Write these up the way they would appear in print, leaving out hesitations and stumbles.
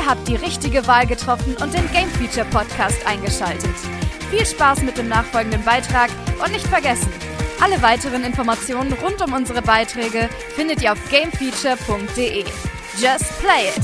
habt die richtige Wahl getroffen und den Game Feature Podcast eingeschaltet. Viel Spaß mit dem nachfolgenden Beitrag und nicht vergessen, alle weiteren Informationen rund um unsere Beiträge findet ihr auf gamefeature.de. Just play it!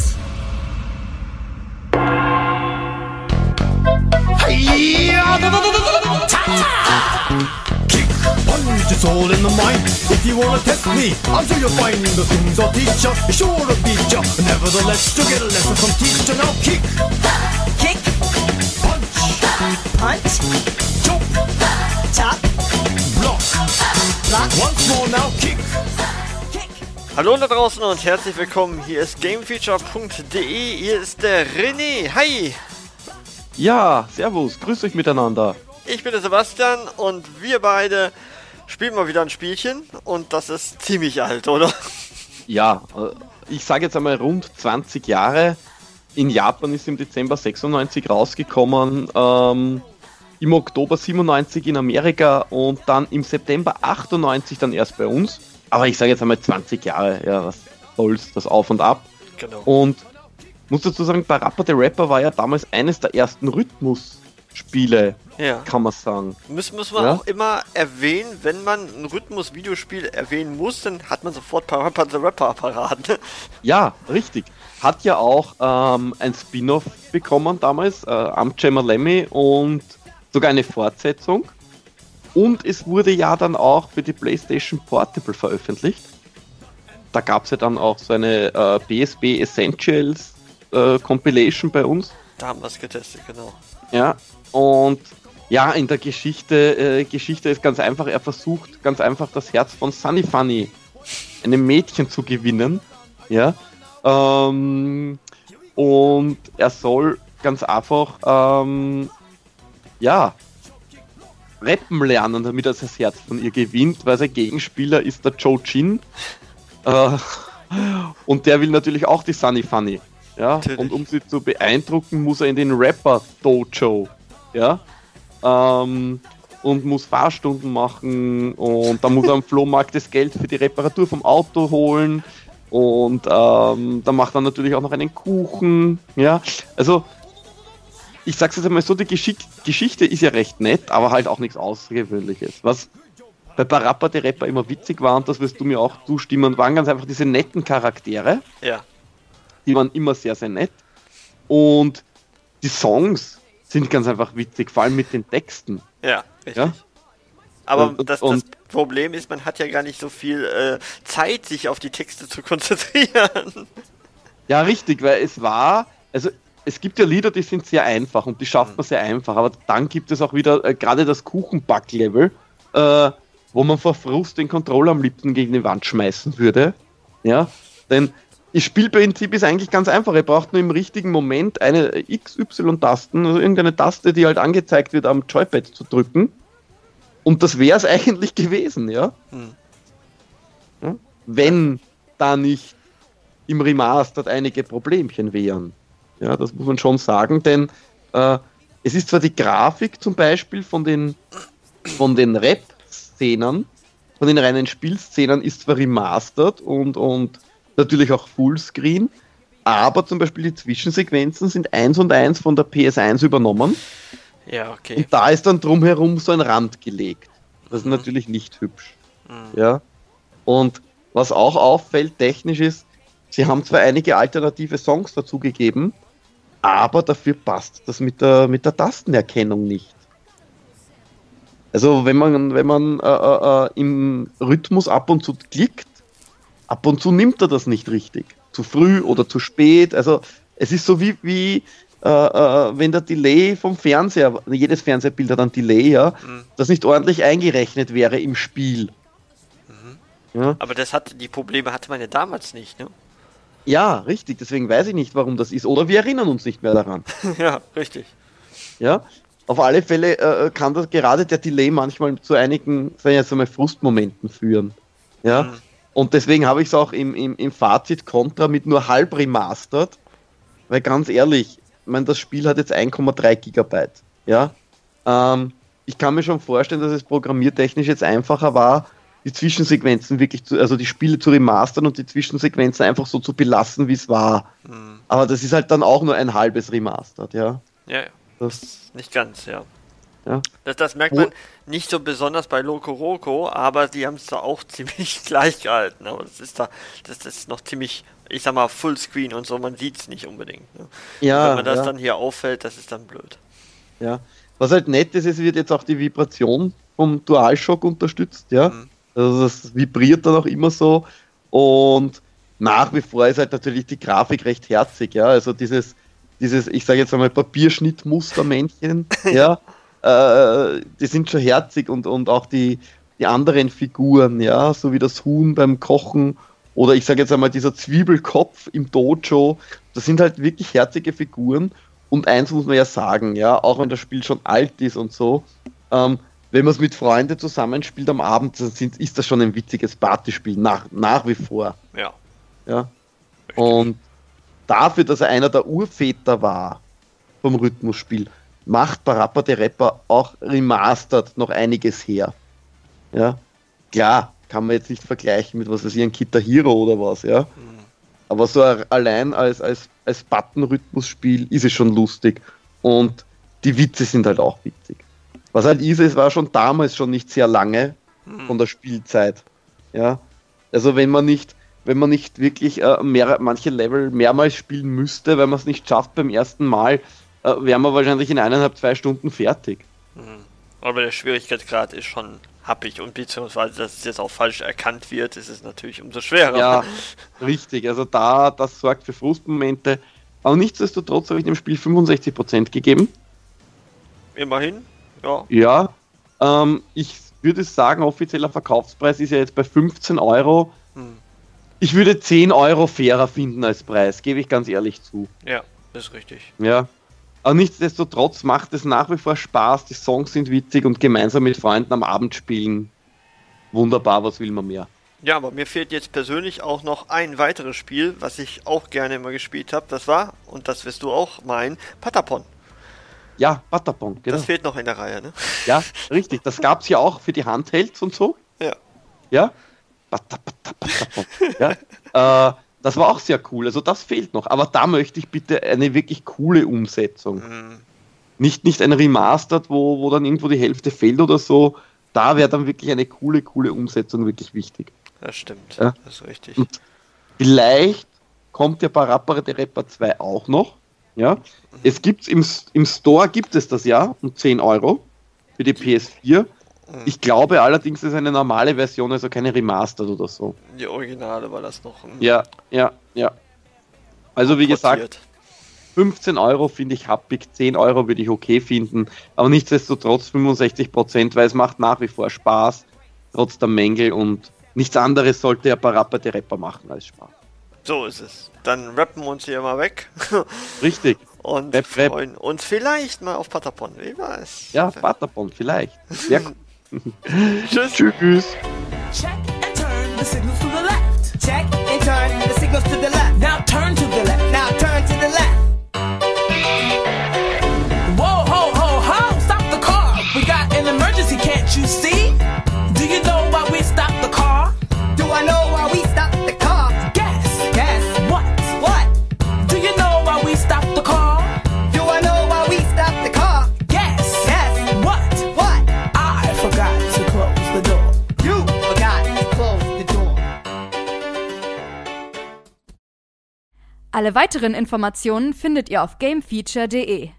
Kick, punch, it's all in the mind. If you wanna test me, I'm sure you'll find the things I'll teach ya. Sure to beat ya. Nevertheless, you'll get a lesson from teacher. Now kick, Kick, punch, punch, chop, chop, block. block, Once more now, kick. kick. Hallo da draußen und herzlich willkommen. Hier ist gamefeature.de. Hier ist der René. Hi! Ja, servus, grüßt euch miteinander. Ich bin der Sebastian und wir beide spielen mal wieder ein Spielchen und das ist ziemlich alt, oder? Ja, ich sage jetzt einmal rund 20 Jahre. In Japan ist im Dezember 96 rausgekommen, im Oktober 97 in Amerika und dann im September 98 dann erst bei uns. Aber ich sage jetzt einmal 20 Jahre, ja, was soll's, das Auf und Ab. Genau. Und muss dazu sagen, Parappa the Rapper war ja damals eines der ersten Rhythmusspiele, Ja. kann man sagen. Müssen wir Ja? auch immer erwähnen, wenn man ein Rhythmus-Videospiel erwähnen muss, dann hat man sofort Parappa the Rapper parat. Ja, richtig. Hat ja auch ein Spin-off bekommen damals, Amcema Lemmy, und sogar eine Fortsetzung. Und es wurde ja dann auch für die PlayStation Portable veröffentlicht. Da gab es ja dann auch so eine PSP Essentials Compilation bei uns. Da haben wir es getestet, genau. Ja, und ja, in der Geschichte ist ganz einfach, er versucht ganz einfach das Herz von Sunny Funny, einem Mädchen, zu gewinnen. Ja, und er soll ganz einfach, ja, rappen lernen, damit er das Herz von ihr gewinnt, weil sein Gegenspieler ist der Joe Jin. Und der will natürlich auch die Sunny Funny. Ja, Natürlich. und um sie zu beeindrucken, muss er in den Rapper-Dojo. Ja, und muss Fahrstunden machen und dann muss er am Flohmarkt das Geld für die Reparatur vom Auto holen und dann macht er natürlich auch noch einen Kuchen. Ja, also ich sag's jetzt einmal so, die Geschichte ist ja recht nett, aber halt auch nichts Außergewöhnliches. Was bei Parappa the Rapper immer witzig war, und das wirst du mir auch zustimmen, waren ganz einfach diese netten Charaktere. Ja. Die waren immer sehr, sehr nett. Und die Songs sind ganz einfach witzig, vor allem mit den Texten. Ja, richtig. Ja? Aber Und- das Problem ist, man hat ja gar nicht so viel Zeit, sich auf die Texte zu konzentrieren. Ja, richtig, weil es gibt ja Lieder, die sind sehr einfach und die schafft man sehr einfach, aber dann gibt es auch wieder gerade das Kuchenback-Level, wo man vor Frust den Controller am liebsten gegen die Wand schmeißen würde. Ja, denn das Spielprinzip ist eigentlich ganz einfach. Ihr braucht nur im richtigen Moment eine XY-Tasten, also irgendeine Taste, die halt angezeigt wird, am Joypad zu drücken. Und das wäre es eigentlich gewesen, ja? Ja? Wenn da nicht im Remastered einige Problemchen wären. Ja, das muss man schon sagen, denn es ist zwar die Grafik zum Beispiel von den Rap-Szenen, von den reinen Spielszenen ist zwar remastered und natürlich auch Fullscreen, aber zum Beispiel die Zwischensequenzen sind 1:1 von der PS1 übernommen Ja, okay. und da ist dann drumherum so ein Rand gelegt. Das ist natürlich nicht hübsch. Ja. Und was auch auffällt technisch ist, sie haben zwar einige alternative Songs dazugegeben, aber dafür passt das mit der Tastenerkennung nicht. Also wenn man im Rhythmus ab und zu klickt, ab und zu nimmt er das nicht richtig. Zu früh oder zu spät. Also es ist so wie wenn der Delay vom Fernseher, jedes Fernsehbild hat ein Delay, ja, das nicht ordentlich eingerechnet wäre im Spiel. Ja. Aber die Probleme hatte man ja damals nicht, ne? Ja, richtig, deswegen weiß ich nicht, warum das ist. Oder wir erinnern uns nicht mehr daran. Ja, richtig. Ja, auf alle Fälle kann das gerade der Delay manchmal zu einigen, sagen wir jetzt einmal, Frustmomenten führen. Ja, und deswegen habe ich es auch im Fazit Contra mit nur halb remastered, weil ganz ehrlich, ich meine, das Spiel hat jetzt 1,3 Gigabyte. Ja, ich kann mir schon vorstellen, dass es programmiertechnisch jetzt einfacher war, die Zwischensequenzen wirklich also die Spiele zu remastern und die Zwischensequenzen einfach so zu belassen, wie es war. Aber das ist halt dann auch nur ein halbes Remastered, ja. Ja, Das, nicht ganz, ja. ja. Das merkt man nicht so besonders bei Loco Roco, aber die haben es da auch ziemlich gleich gehalten. Aber das ist noch ziemlich, ich sag mal, Fullscreen und so, man sieht es nicht unbedingt. Ne? Ja, wenn man das ja. dann hier auffällt, das ist dann blöd. Ja. Was halt nett ist, es wird jetzt auch die Vibration vom DualShock unterstützt, ja. Also das vibriert dann auch immer so und nach wie vor ist halt natürlich die Grafik recht herzig, ja. Also dieses, ich sage jetzt einmal Papierschnittmustermännchen, ja, die sind schon herzig und auch die anderen Figuren, ja, so wie das Huhn beim Kochen oder ich sage jetzt einmal dieser Zwiebelkopf im Dojo, das sind halt wirklich herzige Figuren und eins muss man ja sagen, ja, auch wenn das Spiel schon alt ist und so, wenn man es mit Freunden zusammenspielt am Abend, dann ist das schon ein witziges Partyspiel, nach wie vor. Ja. Ja. Und dafür, dass er einer der Urväter war vom Rhythmusspiel, macht Parappa the Rapper auch remastered noch einiges her. Ja. Klar, kann man jetzt nicht vergleichen mit was weiß ich, ein Guitar Hero oder was, ja. Aber so allein als Button-Rhythmusspiel ist es schon lustig. Und die Witze sind halt auch witzig. Was halt ist, es war schon damals schon nicht sehr lange von der Spielzeit. Ja. Also wenn man nicht wirklich manche Level mehrmals spielen müsste, weil man es nicht schafft beim ersten Mal, wären wir wahrscheinlich in 1,5-2 Stunden fertig. Aber der Schwierigkeitsgrad ist schon happig und beziehungsweise, dass es jetzt auch falsch erkannt wird, ist es natürlich umso schwerer. Ja, richtig. Also das sorgt für Frustmomente. Aber nichtsdestotrotz habe ich dem Spiel 65% gegeben. Immerhin, ja. Ja, ich würde sagen, offizieller Verkaufspreis ist ja jetzt bei 15 Euro. Ich würde 10 Euro fairer finden als Preis, gebe ich ganz ehrlich zu. Ja, ist richtig. Ja. Aber nichtsdestotrotz macht es nach wie vor Spaß, die Songs sind witzig und gemeinsam mit Freunden am Abend spielen. Wunderbar, was will man mehr? Ja, aber mir fehlt jetzt persönlich auch noch ein weiteres Spiel, was ich auch gerne immer gespielt habe. Das war, und das wirst du auch meinen, Patapon. Ja, Patapon, genau. Das fehlt noch in der Reihe, ne? Ja, richtig. Das gab es ja auch für die Handhelds und so. Ja. Ja? Patapon. Ja? Das war auch sehr cool. Also das fehlt noch. Aber da möchte ich bitte eine wirklich coole Umsetzung. Nicht ein Remastered, wo dann irgendwo die Hälfte fehlt oder so. Da wäre dann wirklich eine coole Umsetzung wirklich wichtig. Das stimmt. Ja? Das ist richtig. Und vielleicht kommt ja Parappa the Rapper 2 auch noch. Ja? Es gibt's im Store gibt es das ja um 10 Euro für die PS4. Ich glaube allerdings, es ist eine normale Version, also keine Remastered oder so. Die Originale war das noch. Ja. Also wie gesagt, portiert. 15 Euro finde ich happig, 10 Euro würde ich okay finden, aber nichtsdestotrotz 65%, weil es macht nach wie vor Spaß, trotz der Mängel und nichts anderes sollte ja Parappa the Rapper machen als Spaß. So ist es. Dann rappen wir uns hier mal weg. Richtig. Und Rap. freuen uns vielleicht mal auf Patapon. Wer weiß. Ja, Patapon, vielleicht. Sehr cool. Tschüss. Tschüss. Check and turn the signals to the left. Check and turn the signals to the left. Now turn to the left. Now turn to the left. Whoa, ho, ho, ho! Stop the car! We got an emergency, can't you see? Do you know why we stopped the car? Do I know why we stopped the car? Guess. Guess. What? What? Do you know why we stopped the car? Do I know why we stopped the car? Guess. Guess. What? What? I forgot to close the door. You forgot to close the door. Alle weiteren Informationen findet ihr auf gamefeature.de.